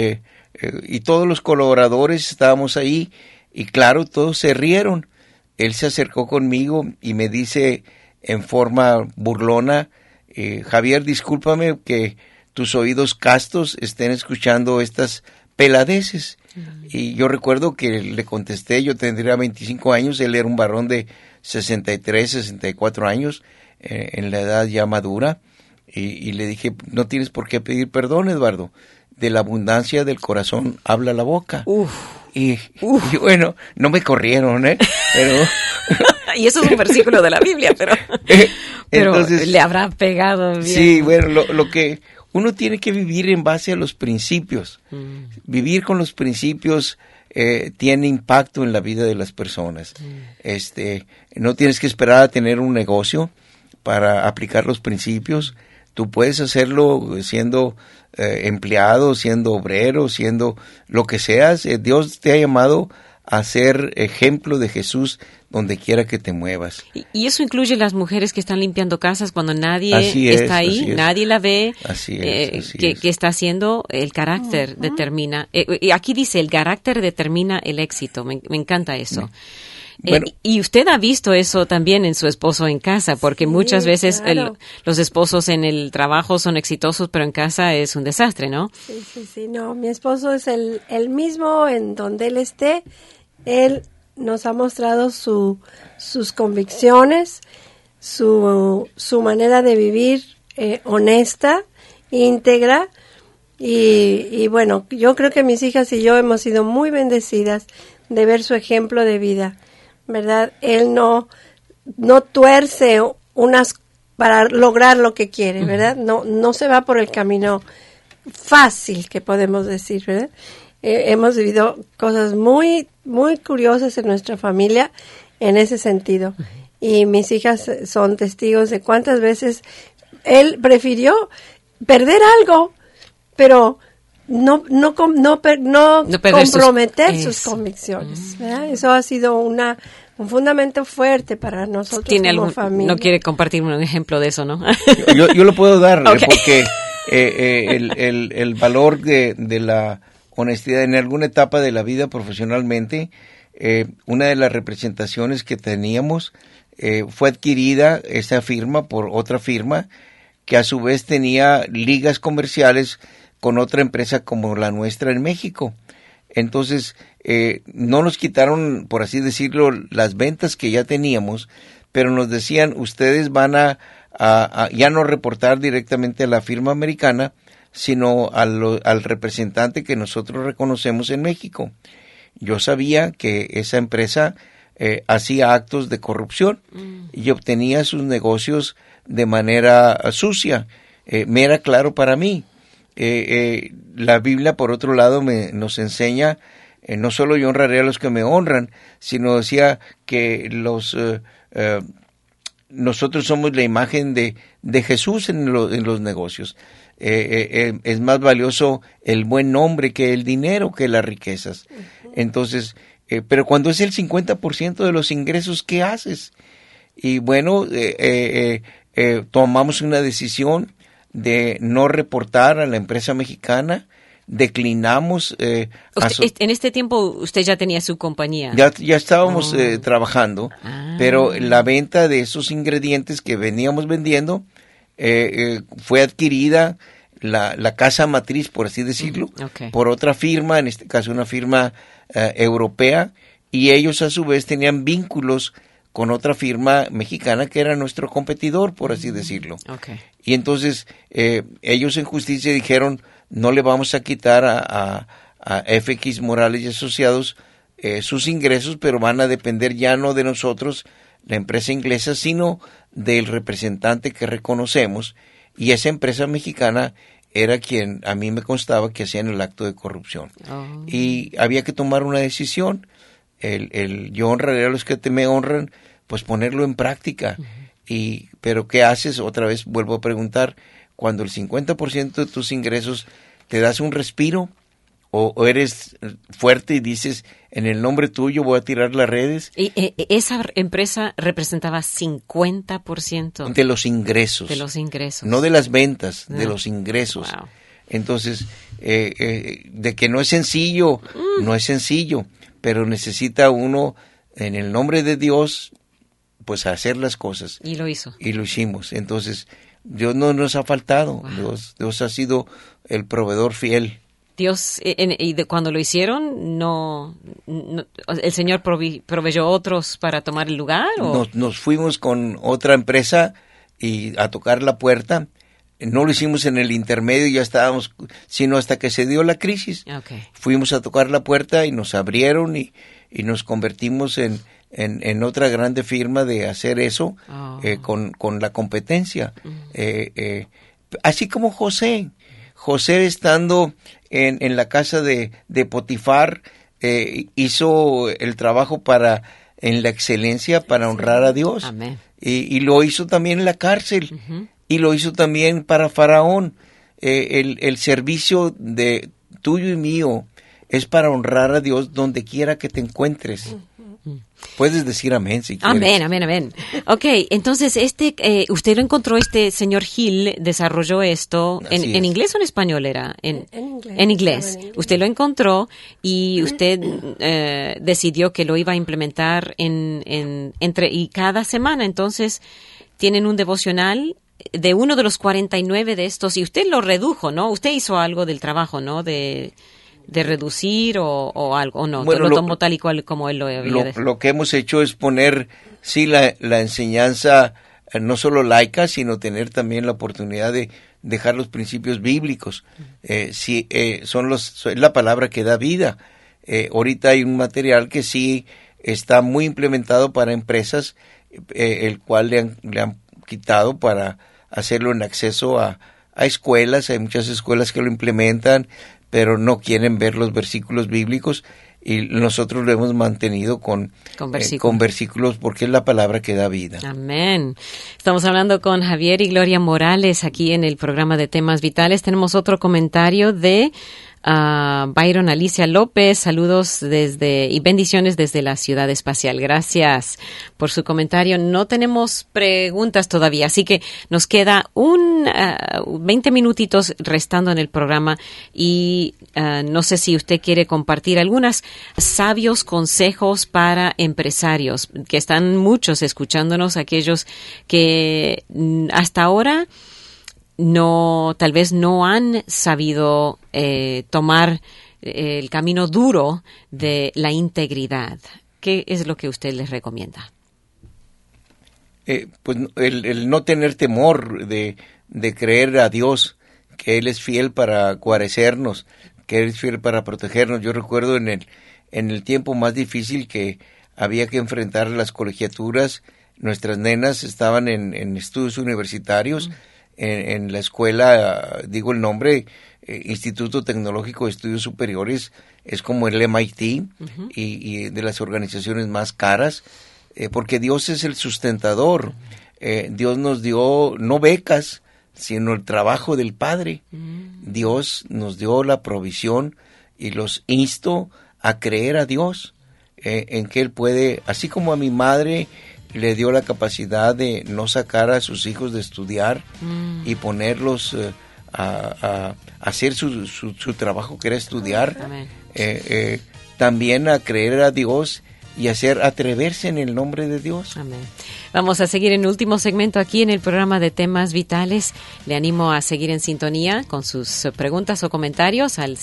Y todos los colaboradores estábamos ahí y claro, todos se rieron. Él se acercó conmigo y me dice en forma burlona, Javier, discúlpame que tus oídos castos estén escuchando estas peladeces. Y yo recuerdo que le contesté, yo tendría 25 años, él era un varón de 63, 64 años, en la edad ya madura, y le dije, no tienes por qué pedir perdón, Eduardo, de la abundancia del corazón habla la boca. Y bueno, no me corrieron, pero... Y eso es un versículo de la Biblia, pero entonces, le habrá pegado bien. Sí, bueno, lo que uno tiene que vivir en base a los principios. Vivir con los principios tiene impacto en la vida de las personas. No tienes que esperar a tener un negocio para aplicar los principios. Tú puedes hacerlo siendo empleado, siendo obrero, siendo lo que seas. Dios te ha llamado a ser ejemplo de Jesús donde quiera que te muevas. Y eso incluye las mujeres que están limpiando casas cuando nadie está ahí, nadie la ve. Que está haciendo, el carácter determina. Y aquí dice, el carácter determina el éxito. Me encanta eso. Bueno, y usted ha visto eso también en su esposo en casa, porque muchas veces los esposos en el trabajo son exitosos, pero en casa es un desastre, ¿no? Sí, no, mi esposo es el mismo en donde él esté. Él nos ha mostrado sus convicciones, su manera de vivir honesta, íntegra, y bueno, yo creo que mis hijas y yo hemos sido muy bendecidas de ver su ejemplo de vida, ¿verdad? Él no tuerce para lograr lo que quiere, ¿verdad? No se va por el camino fácil, que podemos decir, ¿verdad? Hemos vivido cosas muy, muy curiosas en nuestra familia en ese sentido. Y mis hijas son testigos de cuántas veces él prefirió perder algo, pero no comprometer sus convicciones, ¿verdad? Eso ha sido un fundamento fuerte para nosotros como familia. No quiere compartir un ejemplo de eso, ¿no? Yo lo puedo dar, porque el valor de la honestidad en alguna etapa de la vida profesionalmente, una de las representaciones que teníamos fue adquirida esa firma por otra firma que a su vez tenía ligas comerciales con otra empresa como la nuestra en México. Entonces, no nos quitaron, por así decirlo, las ventas que ya teníamos, pero nos decían, ustedes van a ya no reportar directamente a la firma americana, sino al representante que nosotros reconocemos en México. Yo sabía que esa empresa hacía actos de corrupción y obtenía sus negocios de manera sucia. Me era claro para mí. La Biblia, por otro lado, nos enseña, no solo yo honraré a los que me honran, sino decía que nosotros somos la imagen de Jesús en los negocios. Es más valioso el buen nombre que el dinero, que las riquezas. Entonces, pero cuando es el 50% de los ingresos, ¿qué haces? Y bueno, tomamos una decisión de no reportar a la empresa mexicana, declinamos. En este tiempo usted ya tenía su compañía. Ya estábamos trabajando, pero la venta de esos ingredientes que veníamos vendiendo fue adquirida, la casa matriz, por así decirlo, por otra firma, en este caso una firma europea, y ellos a su vez tenían vínculos con otra firma mexicana que era nuestro competidor, por así decirlo. Y entonces ellos en justicia dijeron, no le vamos a quitar a FX Morales y Asociados sus ingresos, pero van a depender ya no de nosotros, la empresa inglesa, sino del representante que reconocemos, y esa empresa mexicana era quien a mí me constaba que hacían el acto de corrupción. Y había que tomar una decisión. Yo honraré a los que me honran, pues ponerlo en práctica. Pero ¿qué haces? Otra vez vuelvo a preguntar, cuando el 50% de tus ingresos te das un respiro, o eres fuerte y dices, en el nombre tuyo voy a tirar las redes. Y esa empresa representaba 50% de los ingresos. De los ingresos. No de las ventas, de los ingresos. Wow. Entonces, de que no es sencillo, no es sencillo, pero necesita uno, en el nombre de Dios, pues hacer las cosas. Y lo hizo. Y lo hicimos. Entonces, Dios no nos ha faltado. Wow. Dios ha sido el proveedor fiel. Dios, cuando lo hicieron, no ¿el Señor proveyó otros para tomar el lugar? ¿O? Nos fuimos con otra empresa y a tocar la puerta. No lo hicimos en el intermedio, ya estábamos, sino hasta que se dio la crisis. Fuimos a tocar la puerta y nos abrieron y nos convertimos en otra grande firma de hacer eso con la competencia. Así como José estando en la casa de Potifar, hizo el trabajo en la excelencia para honrar a Dios. Amén. Y lo hizo también en la cárcel. Y lo hizo también para Faraón. El servicio de tuyo y mío es para honrar a Dios donde quiera que te encuentres. Puedes decir amén si quieres. Amén. Ok, entonces usted lo encontró, señor Hill desarrolló esto en inglés o en español era? En inglés. Usted lo encontró y usted decidió que lo iba a implementar y cada semana entonces tienen un devocional de uno de los 49 de estos, y usted lo redujo, ¿no? Usted hizo algo del trabajo, ¿no? De reducir o algo, o no, bueno, lo tomó tal y cual como él lo había lo que hemos hecho es poner, sí, la enseñanza no solo laica, sino tener también la oportunidad de dejar los principios bíblicos. Es la palabra que da vida. Ahorita hay un material que sí está muy implementado para empresas, el cual le han quitado para hacerlo en acceso a escuelas. Hay muchas escuelas que lo implementan, pero no quieren ver los versículos bíblicos, y nosotros lo hemos mantenido con versículos, porque es la palabra que da vida. Amén. Estamos hablando con Javier y Gloria Morales aquí en el programa de Temas Vitales. Tenemos otro comentario de Byron Alicia López. Saludos y bendiciones desde la Ciudad Espacial. Gracias por su comentario. No tenemos preguntas todavía, así que nos queda 20 minutitos restando en el programa, y no sé si usted quiere compartir algunos sabios consejos para empresarios, que están muchos escuchándonos, aquellos que hasta ahora tal vez no han sabido tomar el camino duro de la integridad. ¿Qué es lo que usted les recomienda? Pues el no tener temor de creer a Dios, que Él es fiel para guarecernos, que Él es fiel para protegernos. Yo recuerdo en el tiempo más difícil que había que enfrentar las colegiaturas, nuestras nenas estaban en estudios universitarios, en la escuela, digo el nombre, Instituto Tecnológico de Estudios Superiores, es como el MIT y de las organizaciones más caras, porque Dios es el sustentador. Dios nos dio no becas, sino el trabajo del Padre. Dios nos dio la provisión y los insto a creer a Dios, en que Él puede, así como a mi madre le dio la capacidad de no sacar a sus hijos de estudiar y ponerlos a hacer su trabajo, que era estudiar, también a creer a Dios y atreverse en el nombre de Dios. Amén. Vamos a seguir en el último segmento aquí en el programa de Temas Vitales. Le animo a seguir en sintonía con sus preguntas o comentarios al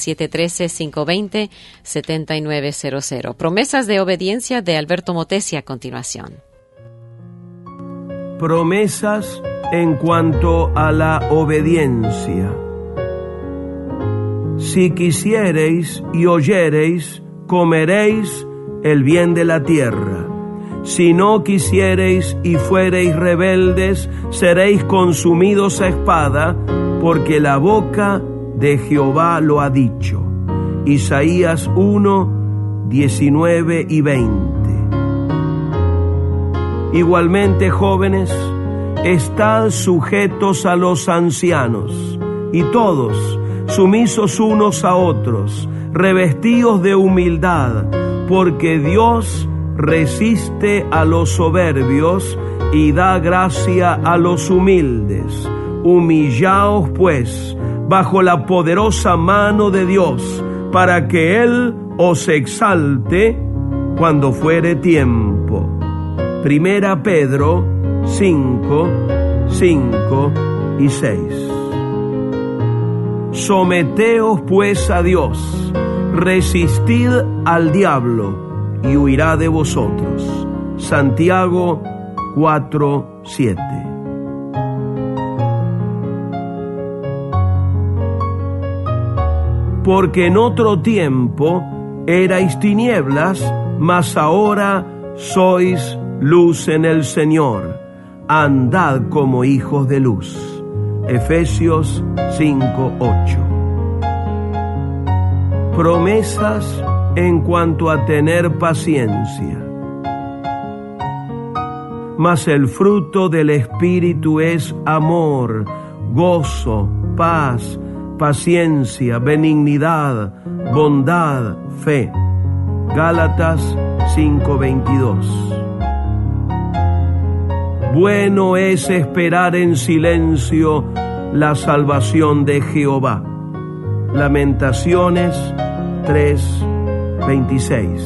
713-520-7900. Promesas de obediencia de Alberto Motesi a continuación. Promesas en cuanto a la obediencia. Si quisiereis y oyereis, comeréis el bien de la tierra. Si no quisiereis y fuereis rebeldes, seréis consumidos a espada, porque la boca de Jehová lo ha dicho. Isaías 1, 19 y 20. Igualmente, jóvenes, estad sujetos a los ancianos, y todos, sumisos unos a otros, revestidos de humildad, porque Dios resiste a los soberbios y da gracia a los humildes. Humillaos, pues, bajo la poderosa mano de Dios, para que Él os exalte cuando fuere tiempo. Primera Pedro 5, 5 y 6. Someteos, pues, a Dios. Resistid al diablo y huirá de vosotros. Santiago 4:7. Porque en otro tiempo erais tinieblas, mas ahora sois luz en el Señor. Andad como hijos de luz. Efesios 5:8. Promesas en cuanto a tener paciencia. Mas el fruto del Espíritu es amor, gozo, paz, paciencia, benignidad, bondad, fe. Gálatas 5:22. Bueno es esperar en silencio la salvación de Jehová. Lamentaciones 3:26.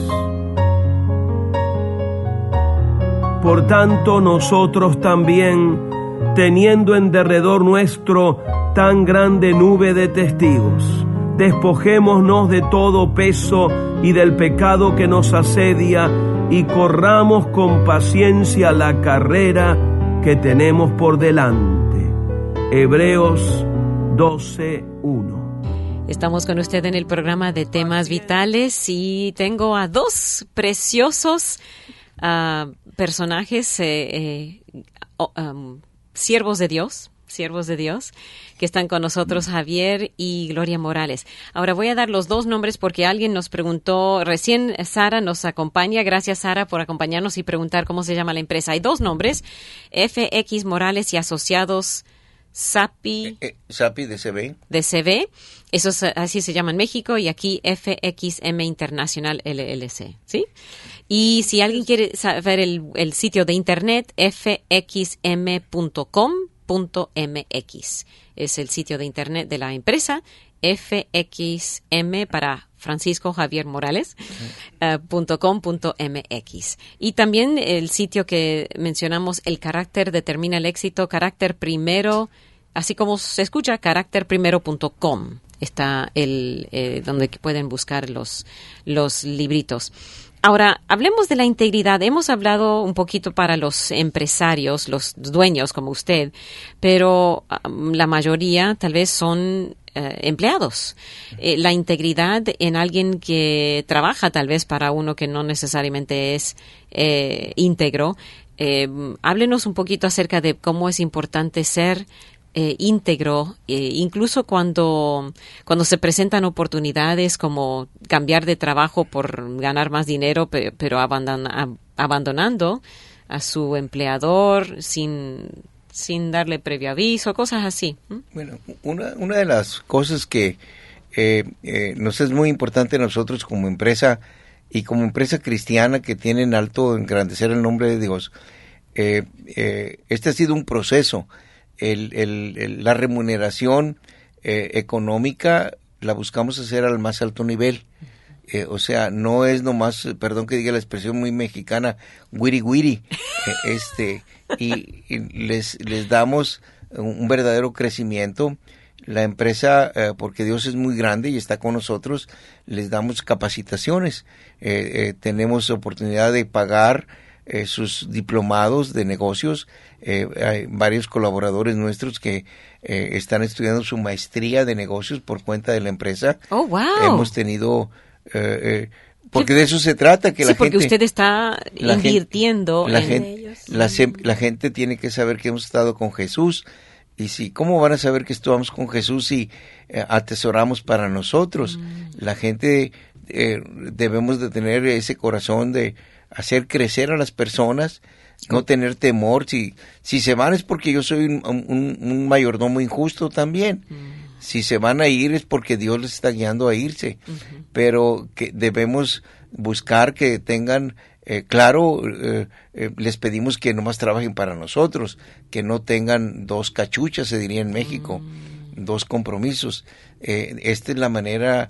Por tanto, nosotros también, teniendo en derredor nuestro tan grande nube de testigos, despojémonos de todo peso y del pecado que nos asedia, y corramos con paciencia la carrera que tenemos por delante. Hebreos 12:1. Estamos con usted en el programa de Temas Vitales y tengo a dos preciosos personajes, siervos de Dios, que están con nosotros, Javier y Gloria Morales. Ahora voy a dar los dos nombres porque alguien nos preguntó, recién Sara nos acompaña. Gracias, Sara, por acompañarnos y preguntar cómo se llama la empresa. Hay dos nombres, FX Morales y Asociados SAPI. SAPI de CB. De CB. Eso así se llama en México, y aquí FXM Internacional LLC, ¿sí? Y si alguien quiere saber el sitio de internet, fxm.com.mx. Es el sitio de internet de la empresa, FXM para Francisco Javier Morales, .com.mx. Y también el sitio que mencionamos, El Carácter Determina el Éxito, carácter primero, así como se escucha, caracterprimero.com. Está donde pueden buscar los libritos. Ahora, hablemos de la integridad. Hemos hablado un poquito para los empresarios, los dueños como usted, pero la mayoría tal vez son empleados. La integridad en alguien que trabaja tal vez para uno que no necesariamente es íntegro. Háblenos un poquito acerca de cómo es importante ser íntegro, incluso cuando se presentan oportunidades como cambiar de trabajo por ganar más dinero, pero abandonando a su empleador sin darle previo aviso, cosas así. Bueno, una de las cosas que nos es muy importante a nosotros como empresa y como empresa cristiana que tiene en alto engrandecer el nombre de Dios, este ha sido un proceso. La remuneración económica la buscamos hacer al más alto nivel. O sea, no es nomás, perdón que diga la expresión muy mexicana, wiri wiri, y les damos un verdadero crecimiento. La empresa, porque Dios es muy grande y está con nosotros, les damos capacitaciones. Tenemos oportunidad de pagar sus diplomados de negocios. Hay varios colaboradores nuestros que están estudiando su maestría de negocios por cuenta de la empresa. Oh, wow. Hemos tenido, porque de eso se trata, que sí, la porque gente, usted está invirtiendo la en gente, la gente tiene que saber que hemos estado con Jesús. Y si, ¿cómo van a saber que estamos con Jesús si atesoramos para nosotros? La gente debemos de tener ese corazón de hacer crecer a las personas, no tener temor. Si se van es porque yo soy un mayordomo injusto también. Si se van a ir es porque Dios les está guiando a irse. Pero que debemos buscar que tengan les pedimos que nomás trabajen para nosotros, que no tengan dos cachuchas, se diría en México, dos compromisos. Esta es la manera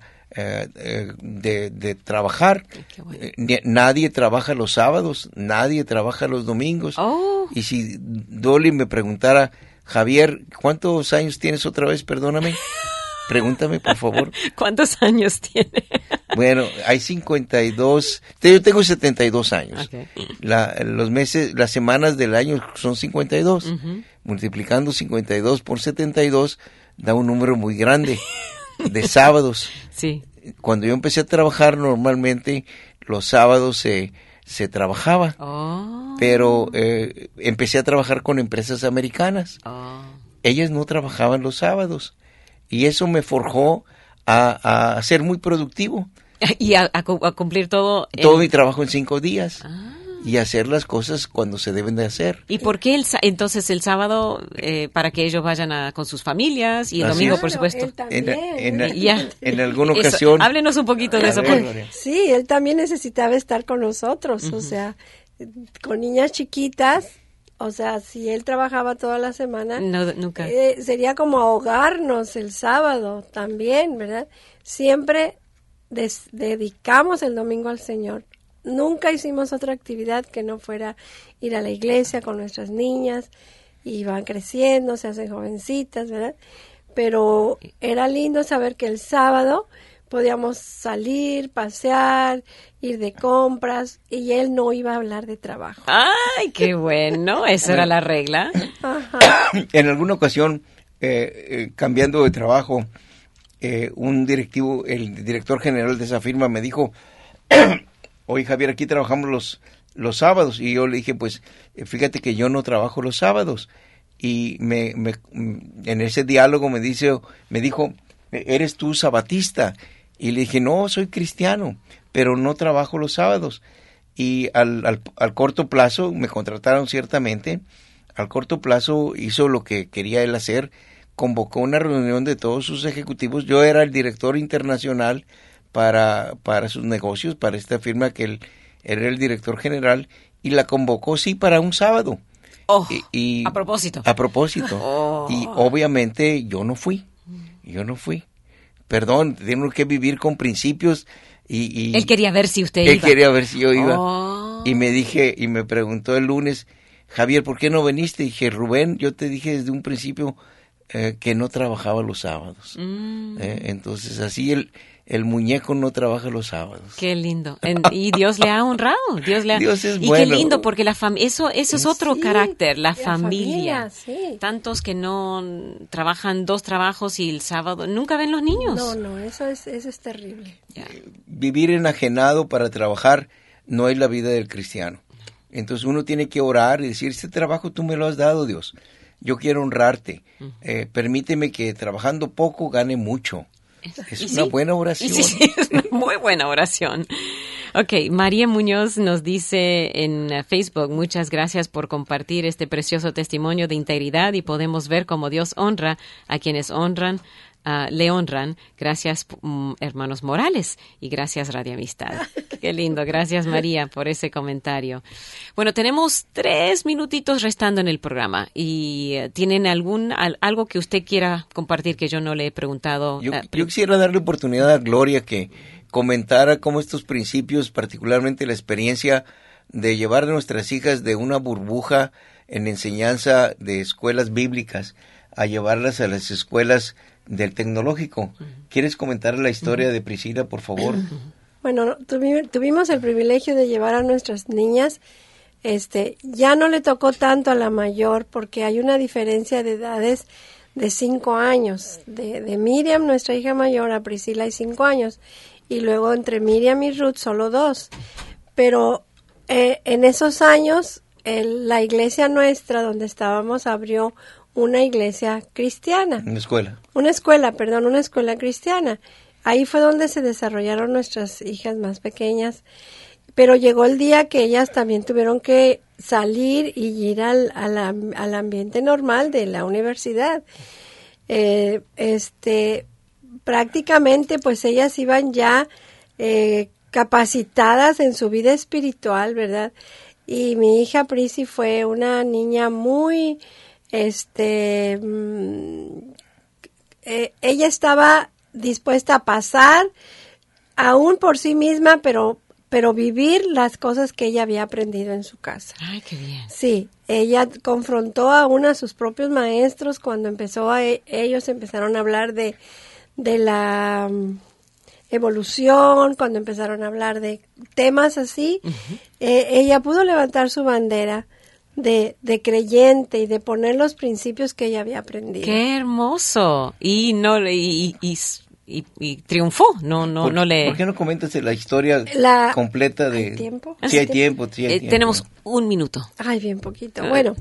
de trabajar. Bueno. Nadie trabaja los sábados, nadie trabaja los domingos. Oh. Y si Dolly me preguntara, Javier, ¿cuántos años tienes otra vez? Perdóname. Pregúntame, por favor. ¿Cuántos años tiene? Bueno, hay 52. Yo tengo 72 años. Okay. Los meses, las semanas del año son 52. Multiplicando 52 por 72 da un número muy grande de sábados. Sí. Cuando yo empecé a trabajar, normalmente los sábados se trabajaba. Oh. Pero empecé a trabajar con empresas americanas. Oh. Ellas no trabajaban los sábados. Y eso me forjó a ser muy productivo. Y a cumplir todo. Todo mi trabajo en 5 días. Ah. Y hacer las cosas cuando se deben de hacer. ¿Y por qué entonces el sábado para que ellos vayan con sus familias y el Así domingo, es. por supuesto? Él también. Ya. En alguna Eso, ocasión. háblenos un poquito de eso. Gloria. Sí, él también necesitaba estar con nosotros, o sea, con niñas chiquitas. O sea, si él trabajaba toda la semana, No, nunca. Sería como ahogarnos el sábado también, ¿verdad? Siempre dedicamos el domingo al Señor. Nunca hicimos otra actividad que no fuera ir a la iglesia con nuestras niñas, y van creciendo, se hacen jovencitas, ¿verdad? Pero era lindo saber que el sábado podíamos salir, pasear, ir de compras, y él no iba a hablar de trabajo. ¡Ay, qué bueno! Esa era la regla. Ajá. En alguna ocasión, cambiando de trabajo, el director general de esa firma me dijo, oye Javier, aquí trabajamos los sábados. Y yo le dije, pues, fíjate que yo no trabajo los sábados. Y en ese diálogo me dijo, ¿eres tú sabatista? Y le dije, no, soy cristiano, pero no trabajo los sábados. Y al corto plazo me contrataron ciertamente. Al corto plazo hizo lo que quería él hacer, convocó una reunión de todos sus ejecutivos. Yo era el director internacional para sus negocios, para esta firma que él era el director general, y la convocó, sí, para un sábado. Oh, Y a propósito. A propósito. Oh. Y obviamente yo no fui. Perdón, tengo que vivir con principios. Y Él quería ver si usted él iba. quería ver si yo iba. Oh. Y me preguntó el lunes, Javier, ¿por qué no viniste? Y dije, Rubén, yo te dije desde un principio que no trabajaba los sábados. Entonces así el muñeco no trabaja los sábados. Qué lindo. Y Dios le ha honrado. Dios es y bueno. qué lindo, porque eso es otro Sí, carácter, la la familia. familia, sí. Tantos que no trabajan 2 trabajos y el sábado nunca ven los niños. No, eso es terrible. Ya. Vivir enajenado para trabajar no es la vida del cristiano. Entonces uno tiene que orar y decir, este trabajo tú me lo has dado, Dios. yo quiero honrarte. Permíteme que trabajando poco gane mucho. Es una buena oración. Sí, es una muy buena oración. Ok, María Muñoz nos dice en Facebook, muchas gracias por compartir este precioso testimonio de integridad y podemos ver cómo Dios honra a quienes le honran. Gracias, hermanos Morales, y gracias, Radio Amistad. Qué lindo. Gracias, María, por ese comentario. Bueno, tenemos 3 minutitos restando en el programa y ¿tienen algo que usted quiera compartir que yo no le he preguntado? Yo quisiera darle oportunidad a Gloria que comentara cómo estos principios, particularmente la experiencia de llevar a nuestras hijas de una burbuja en enseñanza de escuelas bíblicas a llevarlas a las escuelas del tecnológico. ¿Quieres comentar la historia de Priscila, por favor? Bueno, tuvimos el privilegio de llevar a nuestras niñas. Ya no le tocó tanto a la mayor porque hay una diferencia de edades de 5 años. De Miriam, nuestra hija mayor, a Priscila hay 5 años. Y luego entre Miriam y Ruth solo 2. Pero en esos años la iglesia nuestra donde estábamos abrió una iglesia cristiana. Una escuela cristiana. Ahí fue donde se desarrollaron nuestras hijas más pequeñas. Pero llegó el día que ellas también tuvieron que salir y ir al ambiente normal de la universidad. Prácticamente pues ellas iban ya capacitadas en su vida espiritual, ¿verdad? Y mi hija Prisi fue una niña muy ella estaba dispuesta a pasar aún por sí misma, pero vivir las cosas que ella había aprendido en su casa. Ay, qué bien. Sí, ella confrontó aún a sus propios maestros cuando ellos empezaron a hablar de la evolución, cuando empezaron a hablar de temas así. Uh-huh. Ella pudo levantar su bandera de creyente y de poner los principios que ella había aprendido. ¡Qué hermoso! Y triunfó. ¿Por qué no comentas la historia completa de... ¿Hay tiempo? Sí, hay tiempo. Tenemos 1 minuto. Ay, bien poquito. Bueno,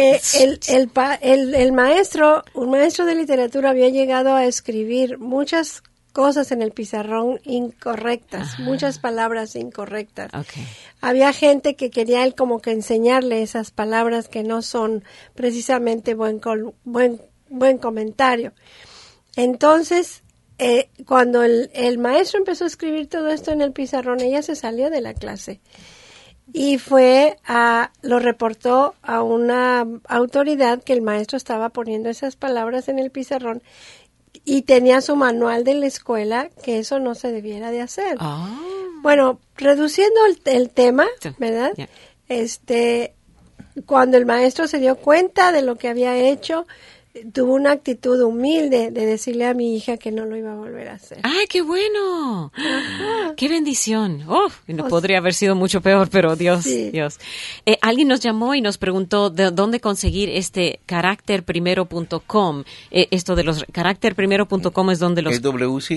un maestro de literatura había llegado a escribir muchas cosas en el pizarrón incorrectas, ajá, muchas palabras incorrectas. Okay. Había gente que quería él como que enseñarle esas palabras que no son precisamente buen comentario. Entonces, cuando el maestro empezó a escribir todo esto en el pizarrón, ella se salió de la clase y lo reportó a una autoridad que el maestro estaba poniendo esas palabras en el pizarrón y tenía su manual de la escuela que eso no se debiera de hacer. Oh. Bueno, reduciendo el tema, ¿verdad? Yeah. Cuando el maestro se dio cuenta de lo que había hecho, tuvo una actitud humilde de decirle a mi hija que no lo iba a volver a hacer. ¡Ay, qué bueno! Ajá. ¡Qué bendición! No podría haber sido mucho peor, pero Dios. Alguien nos llamó y nos preguntó de dónde conseguir caracterprimero.com. Esto de los caracterprimero.com es donde los...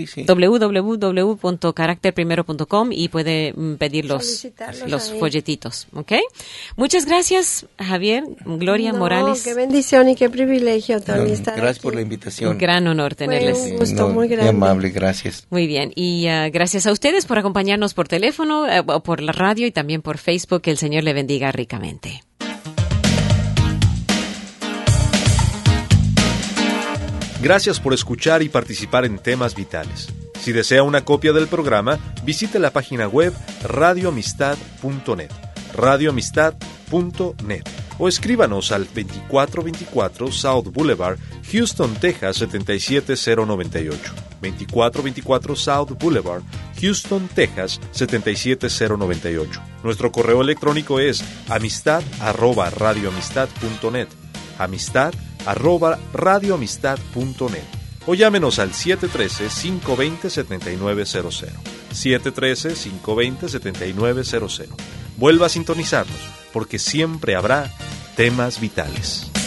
www.caracterprimero.com y puede pedir los folletitos. ¿Ok? Muchas gracias, Javier, Gloria Morales. ¡Qué bendición y qué privilegio! Gracias por la invitación. Un gran honor tenerles. Fue un gusto muy grande. Muy amable, gracias. Muy bien, y gracias a ustedes por acompañarnos por teléfono, por la radio y también por Facebook. Que el Señor le bendiga ricamente. Gracias por escuchar y participar en Temas Vitales. Si desea una copia del programa, visite la página web radioamistad.net, radioamistad.net, o escríbanos al 2424 South Boulevard, Houston, Texas 77098. 2424 South Boulevard, Houston, Texas 77098. Nuestro correo electrónico es amistad@radioamistad.net, amistad@radioamistad.net, o llámenos al 713-520-7900, 713-520-7900. Vuelva a sintonizarnos, porque siempre habrá Temas Vitales.